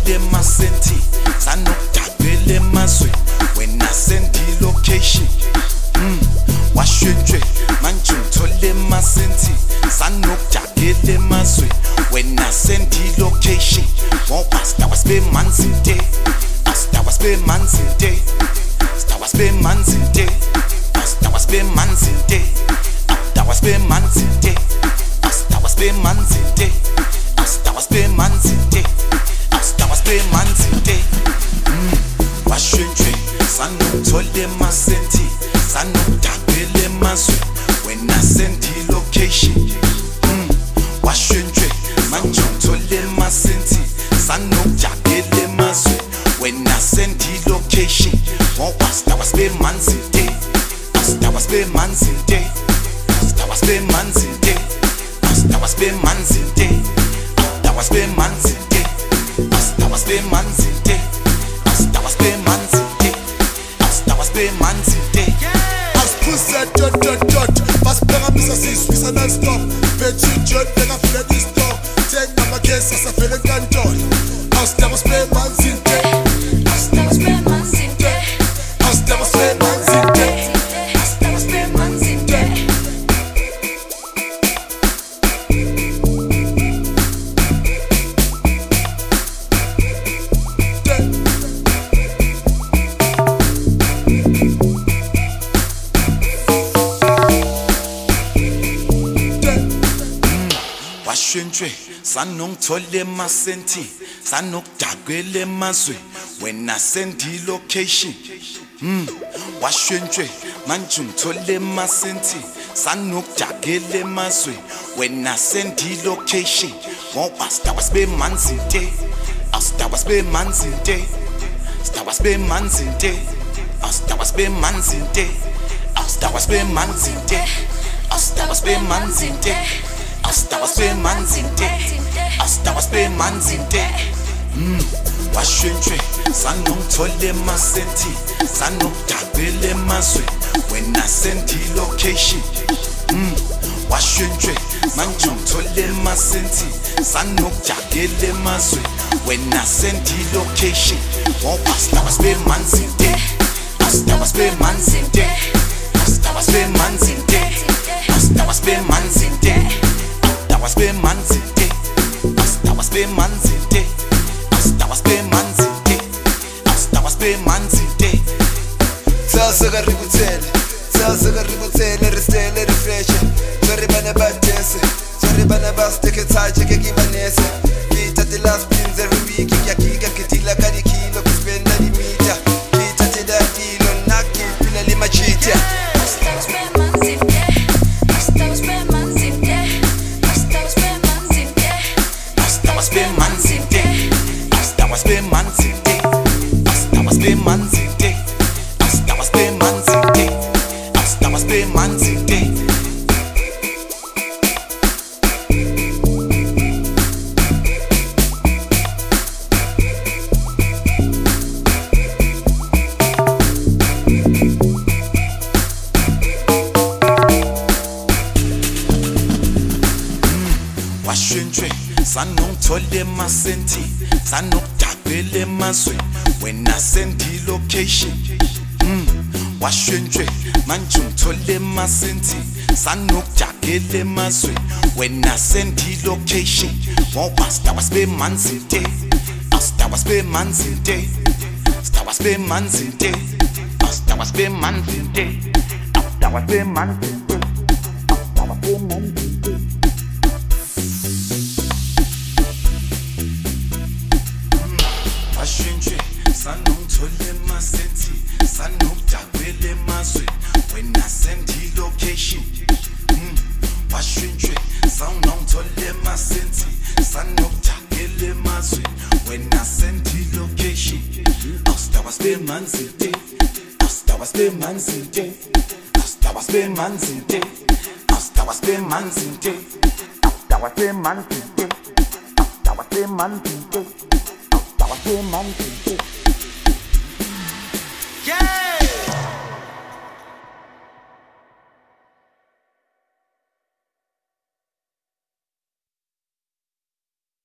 ngithole masenti sanokudabela emazwe wena sendi location washwentshwe manje ngithole masenti sanokudabela emazwe wena sendi location ngoba sibe manzi nte sibe manzi nte sibe manzi nte sibe manzi nte sibe manzi nte sibe manzi nte sibe manzi nte sibe manzi nte washwentshwe sanokuthola masenti sanokudabela emazwe wena sendi location washwentshwe manje ngithole masenti sanokudabela emazwe wena sendi location ngoba sibe manzi nte sibe manzi nte sibe manzi nte sibe manzi nte sibe manzi nte sibe manzi nte sibe manzi nte sibe manzi nte Aspusa dot Basbera misa siswisa non-stop Betty John nigga feel this stop Take my case as a feeling canton Ausdama spray manzi nte Ausdama spray manzi nte Ausdama spray manzi nte Ausdama spray manzi nte washwentshwe sanongithole masenti sanokudabela emazwe wena sendi location washwentshwe manje ngithole masenti sanokudabela emazwe wena sendi location ngoba sibe manzi nte sibe manzi nte sibe manzi nte sibe manzi nte sibe manzi nte sibe manzi nte sibe manzi nte sibe manzi nte washwentshwe sanongithole masenti sanokudabela emazwe wena sendi location washwentshwe manje ngithole masenti sanokudabela emazwe wena sendi location ngoba sibe manzi nte sibe manzi nte sibe manzi nte sibe manzi nte sibe manzi nte sibe manzi nte sibe manzi nte sibe manzi nte Sasaka ributele ristele refreshe Sorry bana badese Sorry bana basteke tache ke kibanese Kita the last pins every week ya kika kitila kadi kilo kuspenda limita Kita te da dilo naki pila lima chita Ausdama spray manzi nte Ausdama spray manzi nte Ausdama spray manzi nte sibe manzi nte sibe manzi nte sibe manzi nte sibe manzi nte sibe manzi nte washwentshwe sanongithole masenti sanokudabela emazwe wena sendi location washwentshwe manje ngithole masenti sanokudabela emazwe wena sendi location ngoba sibe manzi nte sibe manzi nte sibe manzi nte sibe manzi nte sibe manzi nte sibe manzi nte washwentshwe sanongithole masenti sanokudabela emazwe wena sendi location washwentshwe sanongithole masenti sanokudabela emazwe wena sendi location sibe manzi nte sibe manzi nte sibe manzi nte sibe manzi nte sibe manzi nte sibe manzi nte. Yeah!